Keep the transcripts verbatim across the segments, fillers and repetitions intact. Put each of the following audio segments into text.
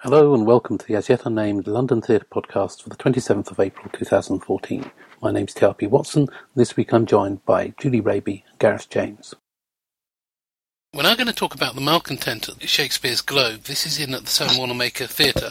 Hello and welcome to the as yet unnamed London Theatre podcast for the twenty-seventh of April two thousand fourteen. My name's T R P Watson. This week I'm joined by Julie Raby and Gareth James. We're now going to talk about the malcontent at Shakespeare's Globe. This is in at the Soane Wanamaker Theatre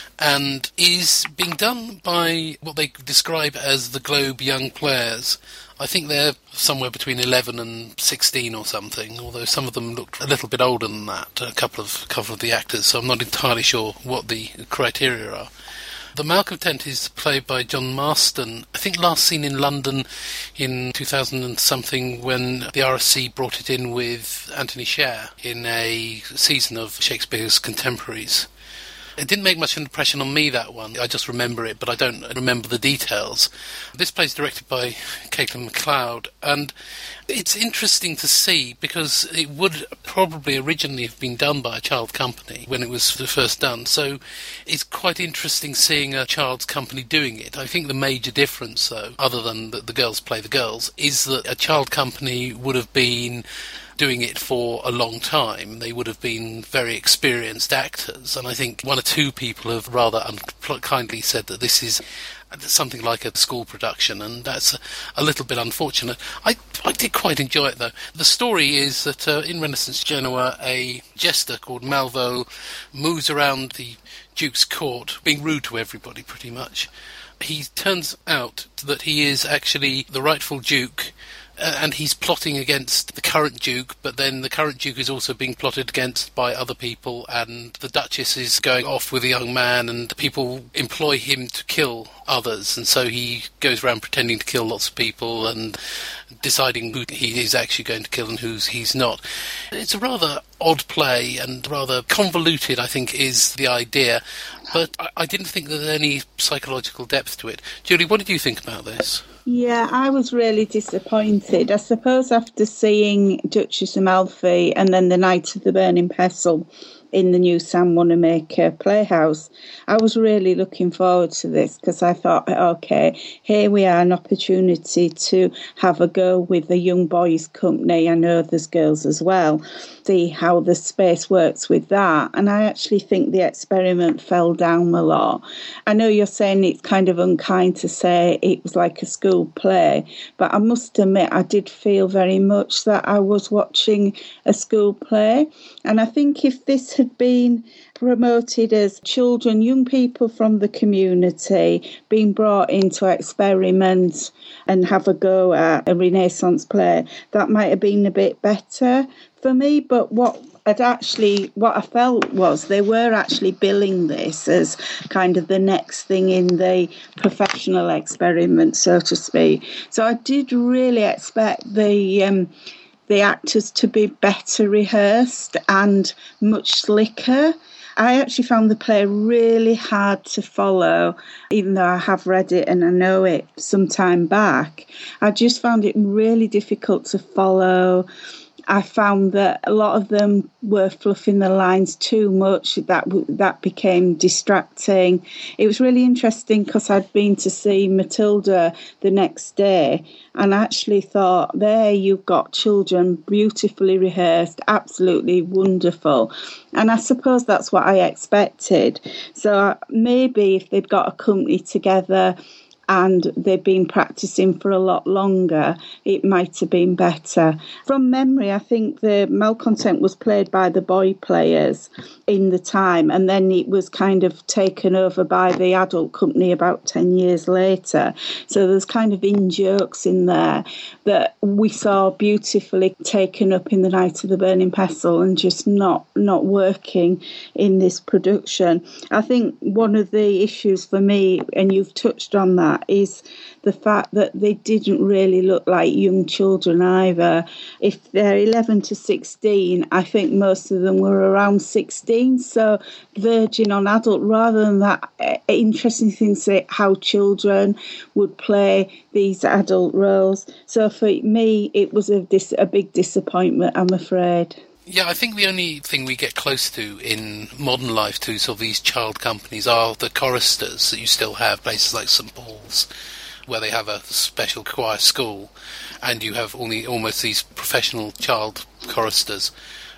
and is being done by what they describe as the Globe Young Players. I think they're somewhere between eleven and sixteen or something, although some of them looked a little bit older than that, a couple of, a couple of the actors, so I'm not entirely sure what the criteria are. The Malcontent is played by John Marston, I think last seen in London in two thousand and something when the R S C brought it in with Anthony Sher in a season of Shakespeare's Contemporaries. It didn't make much of an impression on me, that one. I just remember it, but I don't remember the details. This play is directed by Caitlin MacLeod, and it's interesting to see because it would probably originally have been done by a child company when it was first done. So it's quite interesting seeing a child's company doing it. I think the major difference, though, other than that the girls play the girls, is that a child company would have been doing it for a long time. They would have been very experienced actors, and I think one or two people have rather unkindly said that this is something like a school production, and that's a, a little bit unfortunate. I, I did quite enjoy it, though. The story is that uh, in Renaissance Genoa, a jester called Malvo moves around the Duke's court, being rude to everybody, pretty much. He turns out that he is actually the rightful Duke, Uh, and he's plotting against the current Duke, but then the current Duke is also being plotted against by other people, and the Duchess is going off with a young man, and people employ him to kill others, and so he goes around pretending to kill lots of people and deciding who he is actually going to kill and who he's not. It's a rather odd play and rather convoluted, I think, is the idea, but I, I didn't think there was any psychological depth to it. Julie, what did you think about this? Yeah, I was really disappointed. I suppose after seeing Duchess Amalfi and then The Knight of the Burning Pestle in the new Soane Wanamaker Playhouse, I was really looking forward to this because I thought, OK, here we are, an opportunity to have a go with a young boys' company. I know there's girls as well. See how the space works with that. And I actually think the experiment fell down a lot. I know you're saying it's kind of unkind to say it was like a school play, but I must admit I did feel very much that I was watching a school play. And I think if this had been promoted as children, young people from the community being brought in to experiment and have a go at a Renaissance play, that might have been a bit better for me. But what I'd actually, what I felt was they were actually billing this as kind of the next thing in the professional experiment, so to speak. So I did really expect the um, the actors to be better rehearsed and much slicker. I actually found the play really hard to follow, even though I have read it and I know it some time back. I just found it really difficult to follow. I found that a lot of them were fluffing the lines too much. That that became distracting. It was really interesting because I'd been to see Matilda the next day and I actually thought, there you've got children beautifully rehearsed, absolutely wonderful. And I suppose that's what I expected. So maybe if they'd got a company together and they've been practising for a lot longer, it might have been better. From memory, I think the Malcontent was played by the boy players in the time, and then it was kind of taken over by the adult company about ten years later. So there's kind of in-jokes in there that we saw beautifully taken up in The Knight of the Burning Pestle and just not, not working in this production. I think one of the issues for me, and you've touched on that, is the fact that they didn't really look like young children either. If they're eleven to sixteen, I think most of them were around sixteen, so verging on adult, rather than that interesting thing, say how children would play these adult roles. So for me, it was a, dis- a big disappointment, I'm afraid. Yeah, I think the only thing we get close to in modern life to sort of these child companies are the choristers that you still have, places like St Paul's, where they have a special choir school, and you have only almost these professional child choristers.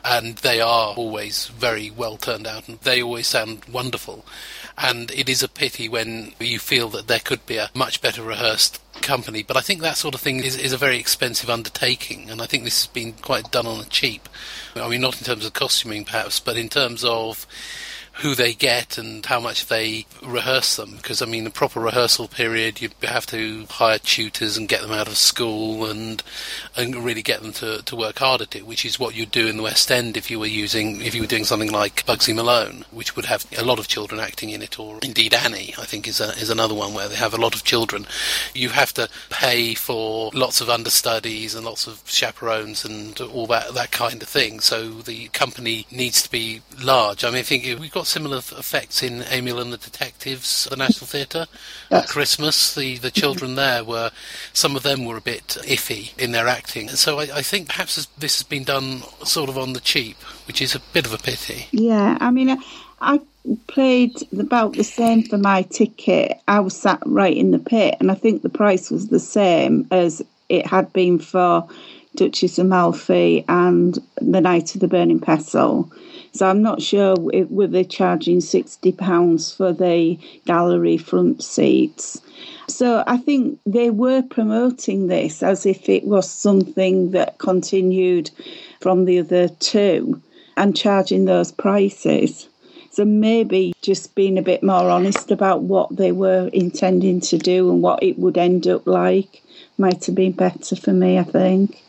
and they are always very well turned out, and they always sound wonderful. And it is a pity when you feel that there could be a much better rehearsed company. But I think that sort of thing is, is a very expensive undertaking, and I think this has been quite done on the cheap. I mean, not in terms of costuming, perhaps, but in terms of who they get and how much they rehearse them. Because, I mean, the proper rehearsal period, you have to hire tutors and get them out of school and and really get them to, to work hard at it, which is what you'd do in the West End if you were using if you were doing something like Bugsy Malone, which would have a lot of children acting in it, or indeed Annie, I think, is a, is another one where they have a lot of children. You have to pay for lots of understudies and lots of chaperones and all that, that kind of thing. So the company needs to be large. I mean, I think we've got similar effects in Emil and the Detectives, the National Theatre. Yes. At Christmas, the, the children there were, some of them were a bit iffy in their acting. So I, I think perhaps this has been done sort of on the cheap, which is a bit of a pity. Yeah, I mean, I, I played about the same for my ticket. I was sat right in the pit, and I think the price was the same as it had been for Duchess of Malfi and The Night of the Burning Pestle. So I'm not sure if, were they charging sixty pounds for the gallery front seats. So I think they were promoting this as if it was something that continued from the other two and charging those prices. So maybe just being a bit more honest about what they were intending to do and what it would end up like might have been better for me, I think.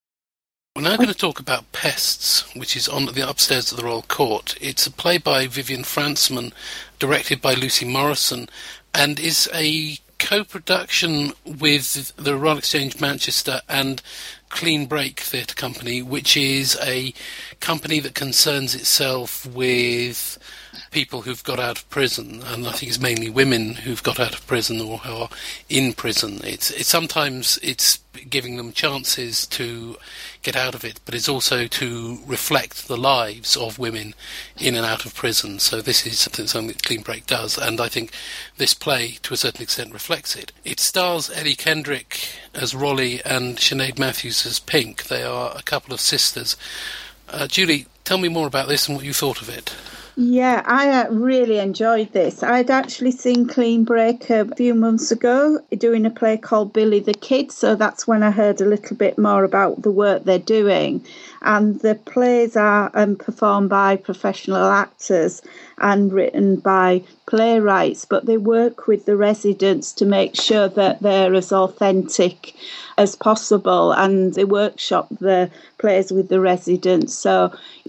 We're now going to talk about Pests, which is on the upstairs of the Royal Court. It's a play by Vivian Frantzman, directed by Lucy Morrison, and is a co-production with the Royal Exchange Manchester and Clean Break Theatre Company, which is a company that concerns itself with people who've got out of prison, and I think it's mainly women who've got out of prison or who are in prison. It's, it's sometimes it's giving them chances to get out of it, but it's also to reflect the lives of women in and out of prison. So this is something that Clean Break does, and I think this play, to a certain extent, reflects it. It stars Ellie Kendrick as Rolly and Sinead Matthews as Pink. They are a couple of sisters. Uh, Julie, tell me more about this and what you thought of it. Yeah, I uh, really enjoyed this. I'd actually seen Clean Break a few months ago doing a play called Billy the Kid, so that's when I heard a little bit more about the work they're doing. And the plays are um, performed by professional actors and written by playwrights, but they work with the residents to make sure that they're as authentic as possible, and they workshop the plays with the residents, so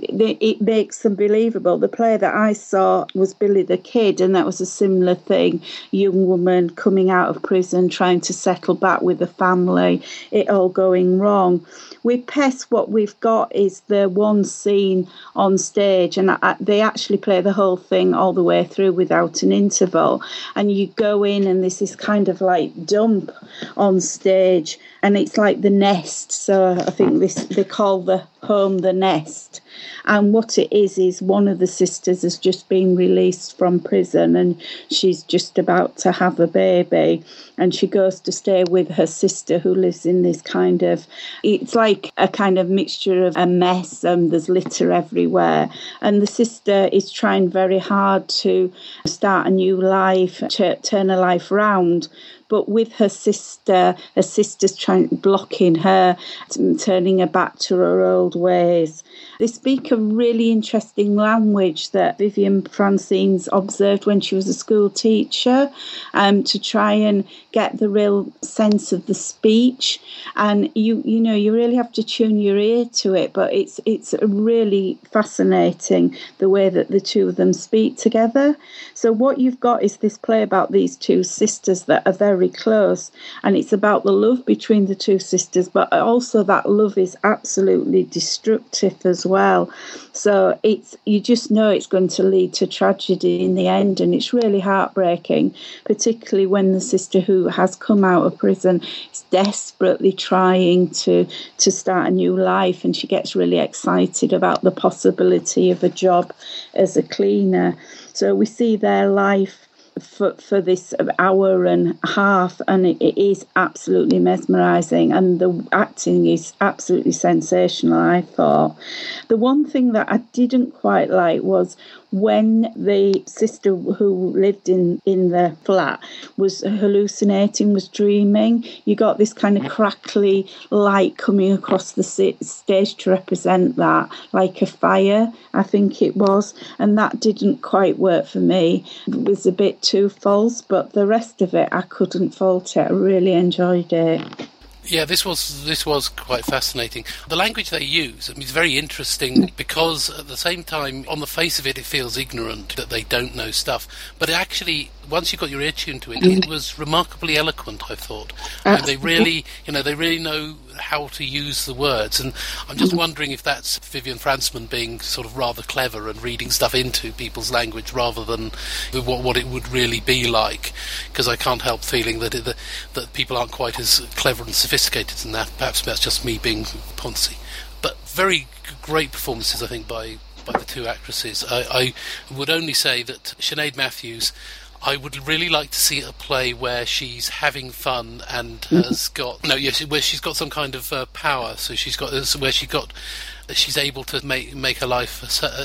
it makes them believable. The play that I saw was Billy the Kid, and that was a similar thing. Young woman coming out of prison, trying to settle back with the family, it all going wrong. With Pest, what we've got is the one scene on stage, and they actually play the whole thing all the way through without an interval. And you go in, and there's this kind of like dump on stage, and it's like the nest. So I think this they call the home the nest. And what it is, is one of the sisters has just been released from prison, and she's just about to have a baby. And she goes to stay with her sister, who lives in this kind of, it's like a kind of mixture of a mess, and there's litter everywhere. And the sister is trying very hard to start a new life, to turn her life round. But with her sister, her sister's trying blocking her, turning her back to her old ways. They speak a really interesting language that Vivian Francine's observed when she was a school teacher, um, to try and get the real sense of the speech. And you you know you really have to tune your ear to it, but it's it's really fascinating the way that the two of them speak together. So what you've got is this play about these two sisters that are very close, and it's about the love between the two sisters, but also that love is absolutely destructive as well. So it's you just know it's going to lead to tragedy in the end, and it's really heartbreaking, particularly when the sister who has come out of prison is desperately trying to to start a new life, and she gets really excited about the possibility of a job as a cleaner. So we see their life for for this hour and a half, and it, it is absolutely mesmerising, and the acting is absolutely sensational, I thought. The one thing that I didn't quite like was when the sister who lived in, in the flat was hallucinating, was dreaming, you got this kind of crackly light coming across the stage to represent that, like a fire, I think it was, and that didn't quite work for me. It was a bit too false, but the rest of it, I couldn't fault it. I really enjoyed it. Yeah, this was this was quite fascinating. The language they use, I mean, is very interesting because at the same time, on the face of it, it feels ignorant that they don't know stuff. But it actually, once you got your ear tuned to it, it was remarkably eloquent, I thought. I mean, they really, you know, they really know how to use the words. And I'm just wondering if that's Vivian Franzman being sort of rather clever and reading stuff into people's language rather than what what it would really be like. Because I can't help feeling that it, that, that people aren't quite as clever and sophisticated than that. Perhaps that's just me being poncy. But very great performances, I think, by, by the two actresses. I, I would only say that Sinead Matthews, I would really like to see a play where she's having fun and has got no, yes, where she's got some kind of uh, power. So she's got where she got. She's able to make make a life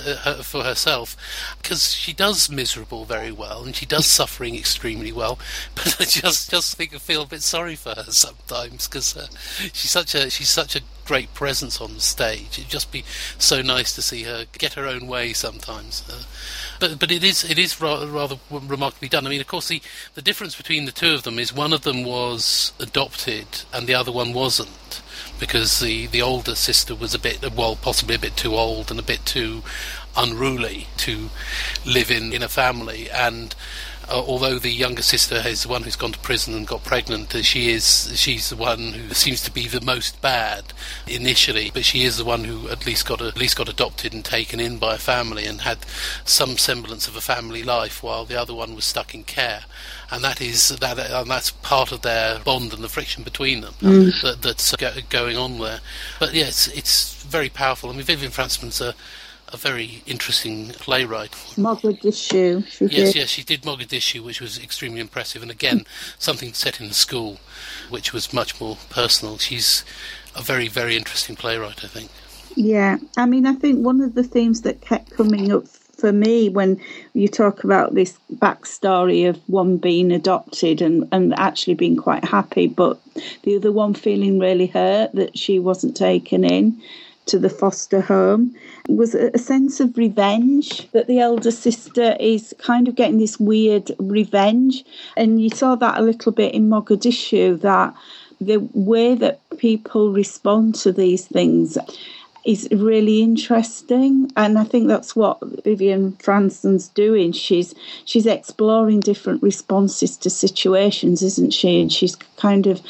for herself, because she does miserable very well and she does suffering extremely well. But I just just think I feel a bit sorry for her sometimes, because uh, she's such a she's such a great presence on the stage. It'd just be so nice to see her get her own way sometimes. Uh, but but it is it is rather, rather remarkably done. I mean, of course, the the difference between the two of them is one of them was adopted and the other one wasn't, because the, the older sister was a bit, well, possibly a bit too old and a bit too unruly to live in, in a family. And uh, although the younger sister is the one who's gone to prison and got pregnant, uh, she is she's the one who seems to be the most bad initially, but she is the one who at least got at least got adopted and taken in by a family and had some semblance of a family life, while the other one was stuck in care. And that is that, and that's part of their bond and the friction between them mm. that, that's go, going on there. But yeah, it's it's very powerful. I mean, Vivian Franzman's a, a very interesting playwright. Mogadishu. She yes, did. yes, she did Mogadishu, which was extremely impressive. And again, something set in a school, which was much more personal. She's a very, very interesting playwright, I think. Yeah, I mean, I think one of the themes that kept coming up for me when you talk about this backstory of one being adopted and, and actually being quite happy, but the other one feeling really hurt that she wasn't taken in to the foster home, was a sense of revenge, that the elder sister is kind of getting this weird revenge. And you saw that a little bit in Mogadishu, that the way that people respond to these things is really interesting, and I think that's what Vivian Franzman's doing. She's she's exploring different responses to situations, isn't she? And she's kind of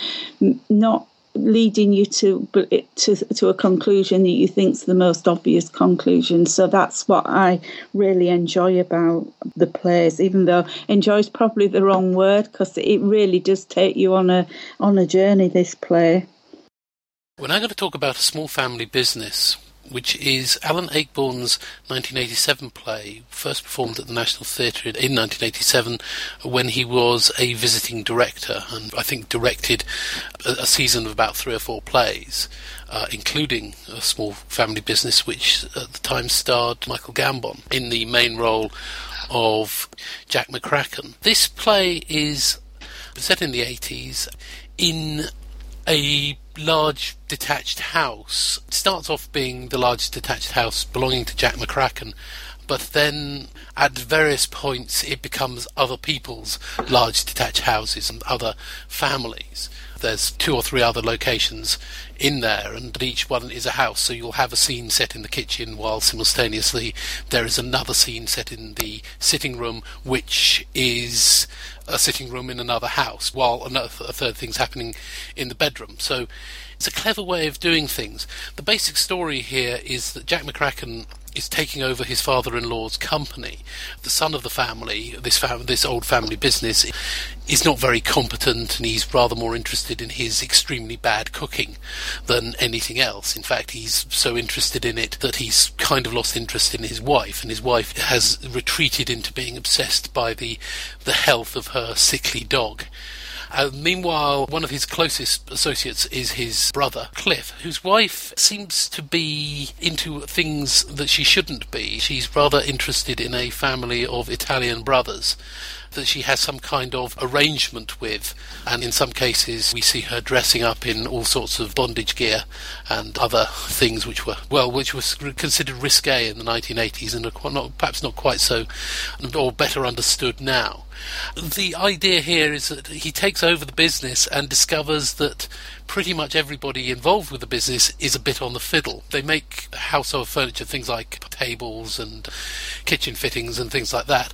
not leading you to to to a conclusion that you think's the most obvious conclusion. So that's what I really enjoy about the plays, even though enjoy is probably the wrong word, because it really does take you on a on a journey, this play. We're now going to talk about A Small Family Business, which is Alan Ayckbourn's nineteen eighty-seven play, first performed at the National Theatre in nineteen eighty-seven when he was a visiting director, and I think directed a season of about three or four plays, uh, including A Small Family Business, which at the time starred Michael Gambon in the main role of Jack McCracken. This play is set in the eighties in a large detached house. It starts off being the large detached house belonging to Jack McCracken, but then at various points it becomes other people's large detached houses and other families. There's two or three other locations in there, and each one is a house, so you'll have a scene set in the kitchen while simultaneously there is another scene set in the sitting room, which is a sitting room in another house, while another a third thing's happening in the bedroom. So it's a clever way of doing things. The basic story here is that Jack McCracken is taking over his father-in-law's company. The son of the family, this fam- this old family business, is not very competent, and he's rather more interested in his extremely bad cooking than anything else. In fact, he's so interested in it that he's kind of lost interest in his wife, and his wife has retreated into being obsessed by the the health of her sickly dog. Uh, meanwhile, one of his closest associates is his brother, Cliff, whose wife seems to be into things that she shouldn't be. She's rather interested in a family of Italian brothers that she has some kind of arrangement with, and in some cases we see her dressing up in all sorts of bondage gear and other things which were, well, which was considered risque in the nineteen eighties and are not, perhaps not quite so, or better understood now. The idea here is that he takes over the business and discovers that pretty much everybody involved with the business is a bit on the fiddle. They make household furniture, things like tables and kitchen fittings and things like that.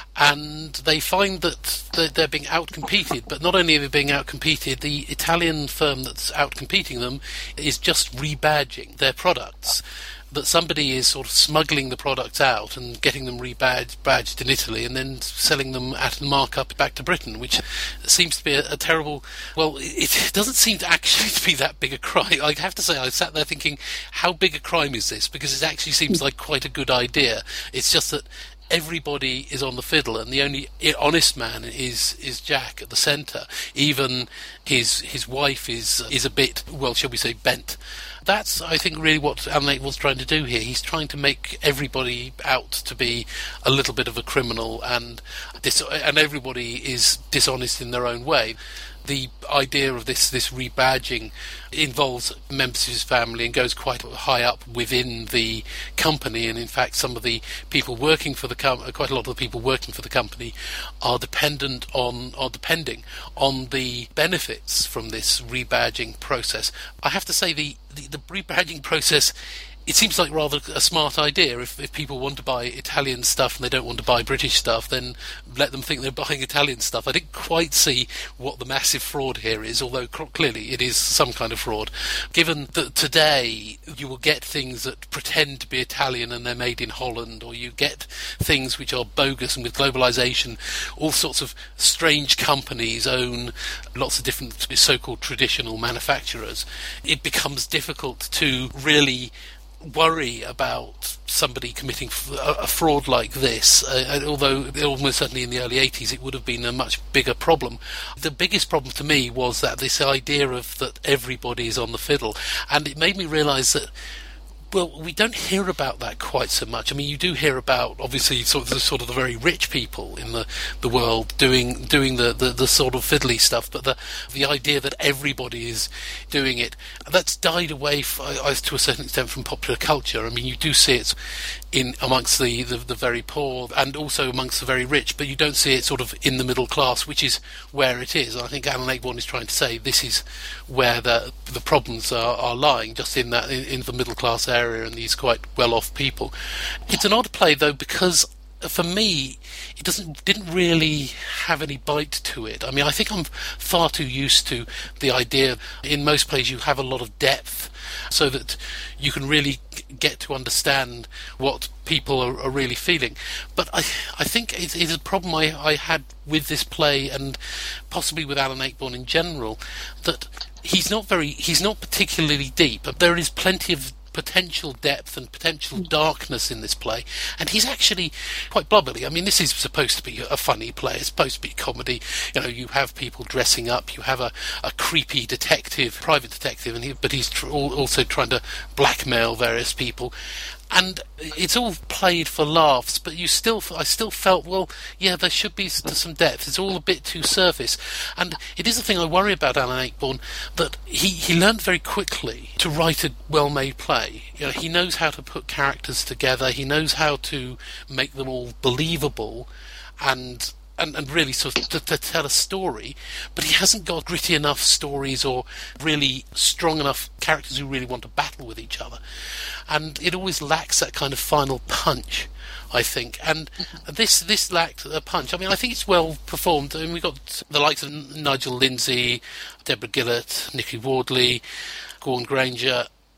And they find that they're being outcompeted, but not only are they being outcompeted, the Italian firm that's outcompeting them is just rebadging their products. That somebody is sort of smuggling the products out and getting them rebadged badged in Italy and then selling them at a markup back to Britain, which seems to be a, a terrible... Well, it doesn't seem to actually to be that big a crime. I have to say, I sat there thinking, how big a crime is this? Because it actually seems like quite a good idea. It's just that everybody is on the fiddle, and the only honest man is is Jack at the centre. Even his his wife is is a bit, well, shall we say, bent. That's, I think, really what Alan Ayckbourn's trying to do here. He's trying to make everybody out to be a little bit of a criminal, and dis- and everybody is dishonest in their own way. The idea of this, this rebadging involves members of his family and goes quite high up within the company, and in fact some of the people working for the com- quite a lot of the people working for the company are dependent on are depending on the benefits from this rebadging process. I have to say the, the, the rebadging process, it seems like rather a smart idea. If, if people want to buy Italian stuff and they don't want to buy British stuff, then let them think they're buying Italian stuff. I didn't quite see what the massive fraud here is, although clearly it is some kind of fraud. Given that today you will get things that pretend to be Italian and they're made in Holland, or you get things which are bogus, and with globalisation all sorts of strange companies own lots of different so-called traditional manufacturers, it becomes difficult to really worry about somebody committing a fraud like this, uh, although almost certainly in the early eighties it would have been a much bigger problem. The biggest problem to me was that this idea of that everybody is on the fiddle, and it made me realise that, well, we don't hear about that quite so much. I mean, you do hear about, obviously, sort of the, sort of the very rich people in the, the world doing doing the, the, the sort of fiddly stuff, but the the idea that everybody is doing it, that's died away f- uh, to a certain extent from popular culture. I mean, you do see it in amongst the, the, the very poor and also amongst the very rich, but you don't see it sort of in the middle class, which is where it is. And I think Alan Ayckbourn is trying to say this is where the the problems are, are lying, just in that in, in the middle class area. area and these quite well-off people. It's an odd play, though, because for me it doesn't didn't really have any bite to it. I mean, I think I'm far too used to the idea in most plays you have a lot of depth so that you can really get to understand what people are, are really feeling. But I I think it's, it's a problem I, I had with this play, and possibly with Alan Ayckbourn in general, that he's not very he's not particularly deep. There is plenty of potential depth and potential darkness in this play, and he's actually quite blubbery. I mean, this is supposed to be a funny play, it's supposed to be comedy. You know, you have people dressing up, you have a, a creepy detective, private detective, and he, but he's tr- also trying to blackmail various people. And it's all played for laughs, but you still, I still felt, well, yeah, there should be some depth. It's all a bit too surface. And it is a thing I worry about Alan Ayckbourn, that he, he learned very quickly to write a well-made play. You know, he knows how to put characters together, he knows how to make them all believable, and And, and really sort of to, to tell a story, but he hasn't got gritty enough stories or really strong enough characters who really want to battle with each other. And it always lacks that kind of final punch, I think. And this this lacked a punch. I mean, I think it's well performed. I mean, we've got the likes of Nigel Lindsay, Deborah Gillett, Nicky Wardley, Gordon Granger.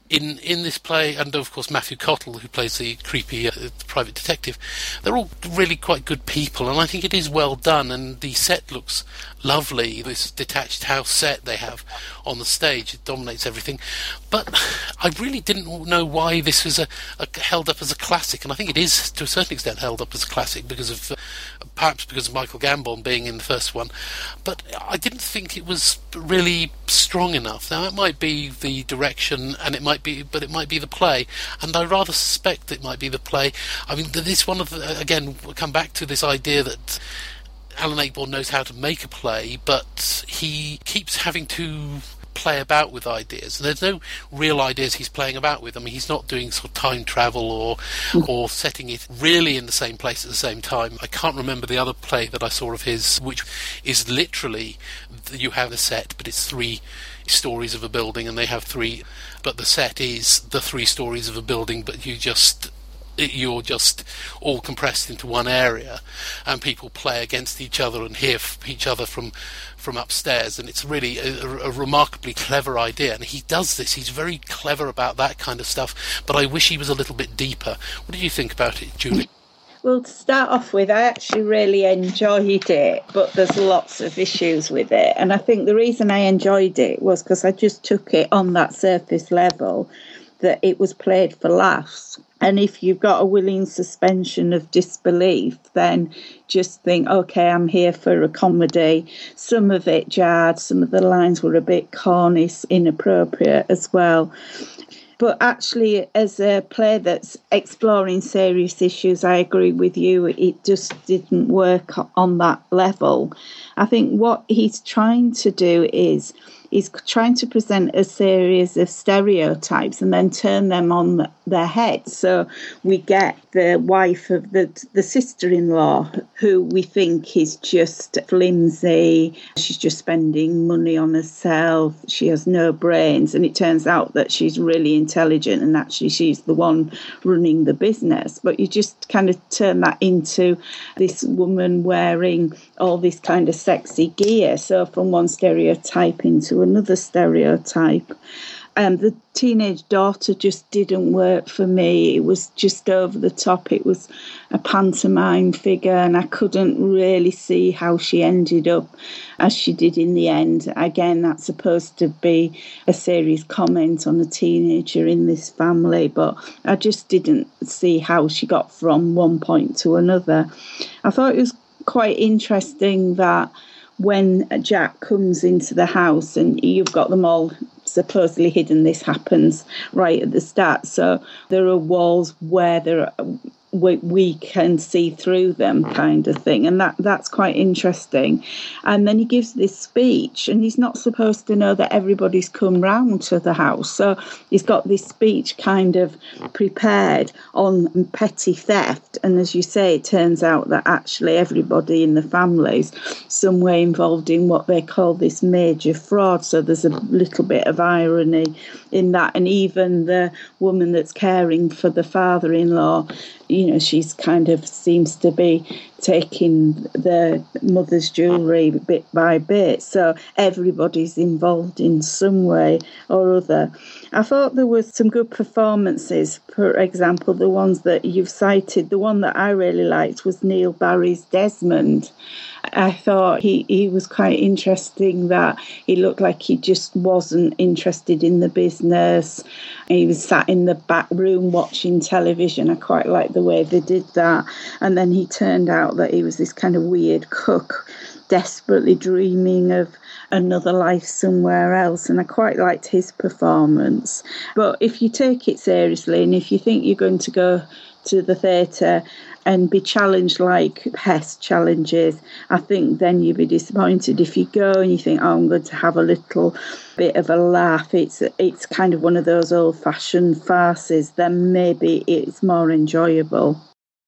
in in this play, and of course Matthew Cottle, who plays the creepy uh, private detective, they're all really quite good people, and I think it is well done, and the set looks lovely. This detached house set they have on the stage, it dominates everything. But I really didn't know why this was a, a held up as a classic, and I think it is to a certain extent held up as a classic because of uh, perhaps because of Michael Gambon being in the first one. But I didn't think it was really strong enough. Now it might be the direction, and it might be, but it might be the play, and I rather suspect it might be the play. I mean, this one of the, again, we'll come back to this idea that Alan Ayckbourn knows how to make a play, but he keeps having to play about with ideas. There's no real ideas he's playing about with. I mean, he's not doing sort of time travel or or setting it really in the same place at the same time. I can't remember the other play that I saw of his, which is literally, you have a set, but it's three stories of a building, and they have three, but the set is the three stories of a building, but you just you're just all compressed into one area, and people play against each other and hear each other from from upstairs, and it's really a, a remarkably clever idea, and he does this. He's very clever about that kind of stuff, but I wish he was a little bit deeper. What did you think about it, Julie? Well, to start off with, I actually really enjoyed it, but there's lots of issues with it, and I think the reason I enjoyed it was because I just took it on that surface level, that it was played for laughs. And if you've got a willing suspension of disbelief, then just think, OK, I'm here for a comedy. Some of it jarred, some of the lines were a bit corny, inappropriate as well. But actually, as a play that's exploring serious issues, I agree with you, it just didn't work on that level. I think what he's trying to do is He's trying to present a series of stereotypes and then turn them on their head. So we get the wife of the the sister-in-law, who we think is just flimsy. She's just spending money on herself. She has no brains. And it turns out that she's really intelligent, and actually she's the one running the business. But you just kind of turn that into this woman wearing all this kind of sexy gear. So from one stereotype into another stereotype. Um, the teenage daughter just didn't work for me. It was just over the top. It was a pantomime figure, and I couldn't really see how she ended up as she did in the end. Again, that's supposed to be a serious comment on a teenager in this family, but I just didn't see how she got from one point to another. I thought it was quite interesting that when Jack comes into the house and you've got them all supposedly hidden, this happens right at the start. So there are walls where there are, we, we can see through them, kind of thing. And that, that's quite interesting. And then he gives this speech, and he's not supposed to know that everybody's come round to the house. So he's got this speech kind of prepared on petty theft. And as you say, it turns out that actually everybody in the family's some way involved in what they call this major fraud. So there's a little bit of irony in that. And even the woman that's caring for the father-in-law, you know, she's kind of seems to be taking the mother's jewellery bit by bit. So everybody's involved in some way or other. I thought there was some good performances. For example, the ones that you've cited, the one that I really liked was Neil Barry's Desmond. I thought he, he was quite interesting, that he looked like he just wasn't interested in the business. He was sat in the back room watching television. I quite liked the way they did that. And then he turned out that he was this kind of weird cook, desperately dreaming of another life somewhere else, and I quite liked his performance. But if you take it seriously, and if you think you're going to go to the theatre and be challenged like Hess challenges, I think then you'd be disappointed. If you go and you think, oh, I'm going to have a little bit of a laugh, it's it's kind of one of those old-fashioned farces, then maybe it's more enjoyable.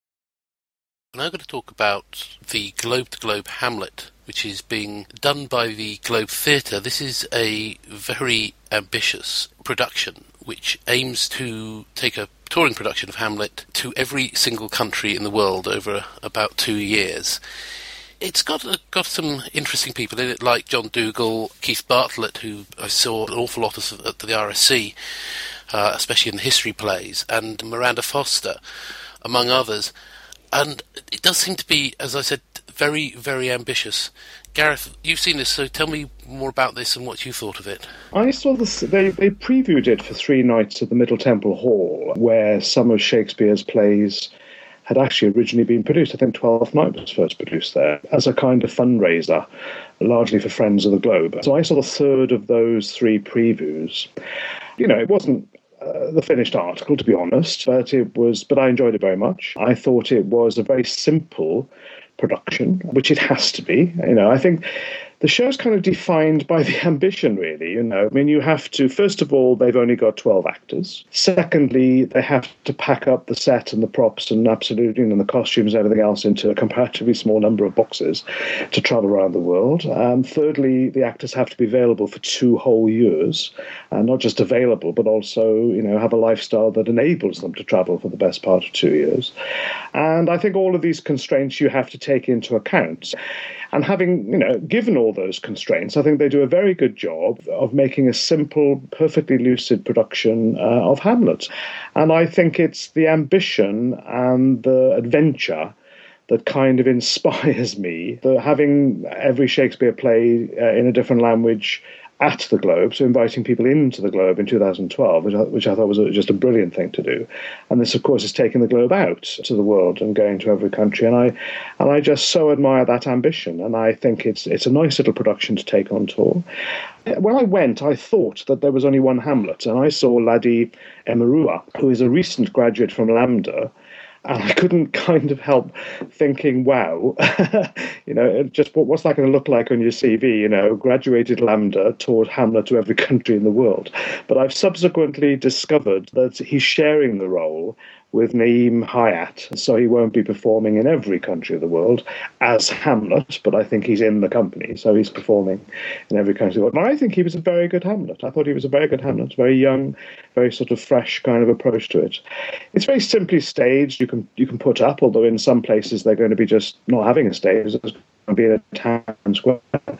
I'm now going to talk about the Globe-to-Globe Hamlet, which is being done by the Globe Theatre. This is a very ambitious production which aims to take a touring production of Hamlet to every single country in the world over about two years. It's got uh, got some interesting people in it, like John Dougal, Keith Bartlett, who I saw an awful lot of at the R S C. uh, especially in the history plays, and Miranda Foster, among others. And it does seem to be, as I said, very, very ambitious. Gareth, you've seen this, so tell me more about this and what you thought of it. I saw this. They, they previewed it for three nights at the Middle Temple Hall, where some of Shakespeare's plays had actually originally been produced. I think Twelfth Night was first produced there, as a kind of fundraiser, largely for Friends of the Globe. So I saw the third of those three previews. You know, it wasn't Uh, the finished article, to be honest, but it was. But I enjoyed it very much. I thought it was a very simple production, which it has to be. You know, I think the show's kind of defined by the ambition, really. You know, I mean, you have to. First of all, they've only got twelve actors. Secondly, they have to pack up the set and the props and absolutely, and the costumes and everything else into a comparatively small number of boxes to travel around the world. Um, thirdly, the actors have to be available for two whole years, and not just available, but also, you know, have a lifestyle that enables them to travel for the best part of two years. And I think all of these constraints you have to take into account. And having, you know, given all those constraints, I think they do a very good job of making a simple, perfectly lucid production uh, of Hamlet. And I think it's the ambition and the adventure that kind of inspires me. The, having every Shakespeare play uh, in a different language at the Globe, so inviting people into the Globe in two thousand twelve, which I, which I thought was a, just a brilliant thing to do. And this, of course, is taking the Globe out to the world and going to every country. And I and I just so admire that ambition. And I think it's it's a nice little production to take on tour. When I went, I thought that there was only one Hamlet, and I saw Ladi Emerua, who is a recent graduate from LAMDA. And I couldn't kind of help thinking, wow, you know, just what, what's that going to look like on your C V? You know, graduated LAMDA, taught Hamlet to every country in the world. But I've subsequently discovered that he's sharing the role with Naeem Hayat, so he won't be performing in every country of the world as Hamlet, but I think he's in the company, so he's performing in every country of the world. And I think he was a very good Hamlet. I thought he was a very good Hamlet, very young, very sort of fresh kind of approach to it. It's very simply staged. You can you can put up, although in some places they're going to be just not having a stage. There's going to be a town square,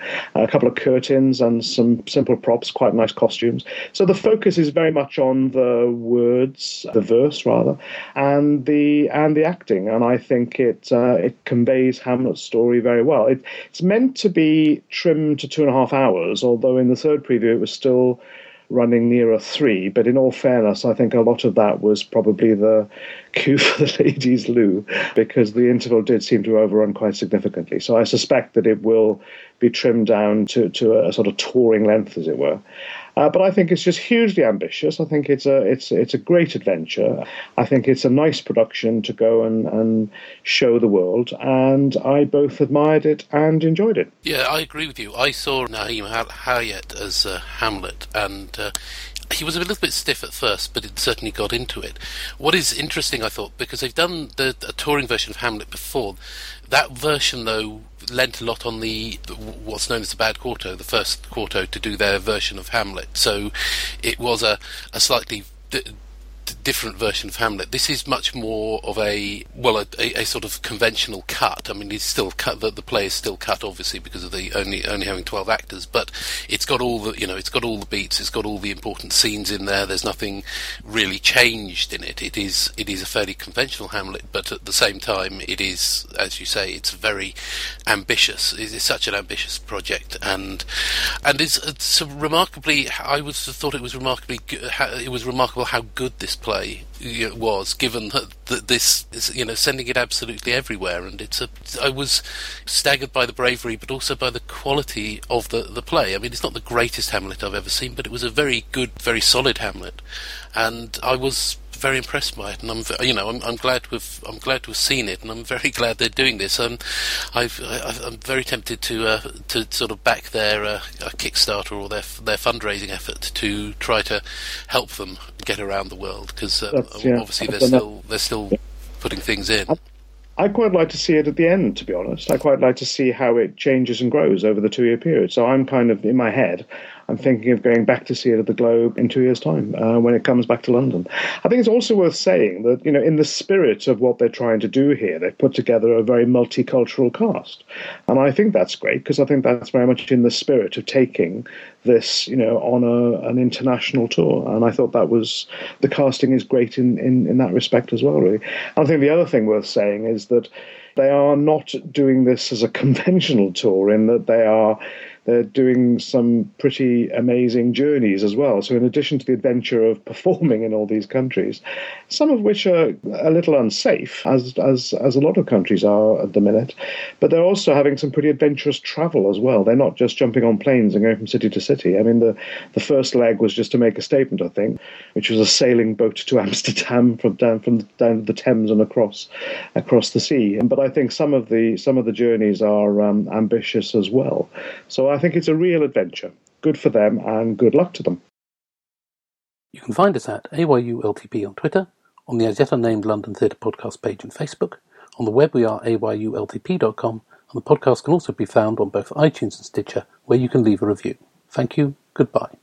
a couple of curtains and some simple props, quite nice costumes. So the focus is very much on the words, the verse rather, and the and the acting. And I think it uh, it conveys Hamlet's story very well. It, it's meant to be trimmed to two and a half hours, although in the third preview it was still running nearer three, but in all fairness, I think a lot of that was probably the cue for the ladies' loo, because the interval did seem to overrun quite significantly. So I suspect that it will be trimmed down to, to a sort of touring length, as it were. Uh, but I think it's just hugely ambitious. I think it's a it's it's a great adventure. I think it's a nice production to go and, and show the world, and I both admired it and enjoyed it. Yeah, I agree with you. I saw Naeem Hayat as uh, Hamlet, and uh, he was a little bit stiff at first, but it certainly got into it. What is interesting, I thought, because they've done the a touring version of Hamlet before, that version, though, lent a lot on the what's known as the bad quarto, the first quarto, to do their version of Hamlet. So it was a, a slightly d- different version of Hamlet. This is much more of a, well, a, a, a sort of conventional cut. I mean, it's still cut, the, the play is still cut, obviously, because of the only only having twelve actors, but it's got all the, you know, it's got all the beats, it's got all the important scenes in there. There's nothing really changed in it. It is it is a fairly conventional Hamlet, but at the same time, it is, as you say, it's very ambitious. It is such an ambitious project, and and it's, it's remarkably. I was thought it was remarkably. It was remarkable how good this play was, given that, that this is, you know, sending it absolutely everywhere. And it's a, I was staggered by the bravery, but also by the quality of the, the play. I mean, it's not the greatest Hamlet I've ever seen, but it was a very good, very solid Hamlet, and I was very impressed by it. And I'm, you know, I'm, I'm glad to have, I'm glad to have seen it, and I'm very glad they're doing this. Um, I've, I, I'm very tempted to uh, to sort of back their uh, Kickstarter or their their fundraising effort to try to help them get around the world, because uh, yeah, obviously they're still they're still yeah. putting things in. I quite like to see it at the end, to be honest. I quite like to see how it changes and grows over the two-year period. So I'm kind of, in my head, I'm thinking of going back to see it at the Globe in two years' time uh, when it comes back to London. I think it's also worth saying that, you know, in the spirit of what they're trying to do here, they've put together a very multicultural cast. And I think that's great, because I think that's very much in the spirit of taking this, you know, on a, an international tour. And I thought that was, the casting is great in, in, in that respect as well, really. And I think the other thing worth saying is that they are not doing this as a conventional tour, in that they are they're doing some pretty amazing journeys as well. So in addition to the adventure of performing in all these countries, some of which are a little unsafe, as as as a lot of countries are at the minute, but they're also having some pretty adventurous travel as well. They're not just jumping on planes and going from city to city. I mean, the, the first leg was just to make a statement, I think, which was a sailing boat to Amsterdam from down from down the Thames and across across the sea. But I think some of the some of the journeys are um, ambitious as well. So I think it's a real adventure. Good for them, and good luck to them. You can find us at A Y U L T P on Twitter, on the As Yet Unnamed London Theatre Podcast page on Facebook. On the web we are A Y U L T P dot com, and the podcast can also be found on both iTunes and Stitcher, where you can leave a review. Thank you, goodbye.